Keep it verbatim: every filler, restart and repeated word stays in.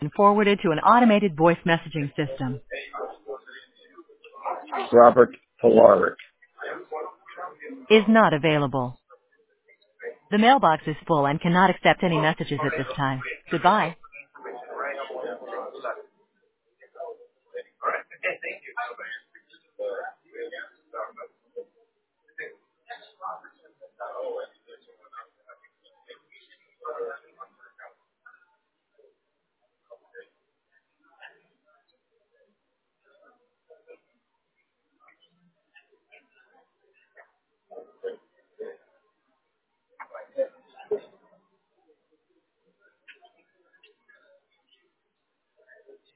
been forwarded to an automated voice messaging system. Robert Polaric. Is not available. The mailbox is full and cannot accept any messages at this time. Goodbye.